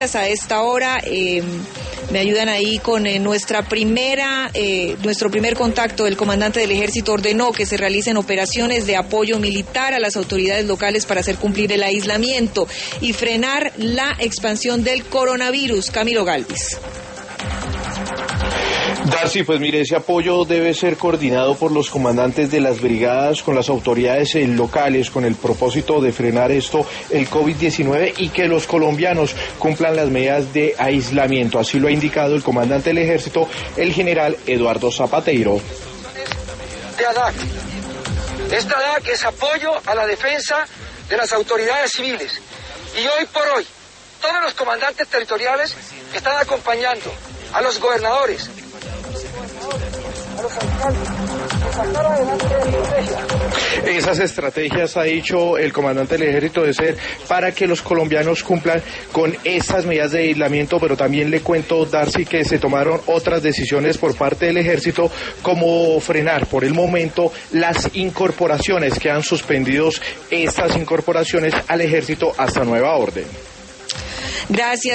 A esta hora me ayudan ahí con nuestro primer contacto. El comandante del ejército ordenó que se realicen operaciones de apoyo militar a las autoridades locales para hacer cumplir el aislamiento y frenar la expansión del coronavirus. Camilo Galvis. Darcy, pues mire, ese apoyo debe ser coordinado por los comandantes de las brigadas con las autoridades locales con el propósito de frenar el COVID-19 y que los colombianos cumplan las medidas de aislamiento. Así lo ha indicado el comandante del ejército, el general Eduardo Zapateiro. De ADAC. Esta ADAC es apoyo a la defensa de las autoridades civiles. Y hoy por hoy, todos los comandantes territoriales están acompañando a los gobernadores, a los alcaldes, a sacar adelante la estrategia. Esas estrategias, ha dicho el comandante del ejército, de ser para que los colombianos cumplan con estas medidas de aislamiento, pero también le cuento, Darcy, que se tomaron otras decisiones por parte del ejército, como frenar por el momento las incorporaciones, que han suspendido estas incorporaciones al ejército hasta nueva orden. Gracias.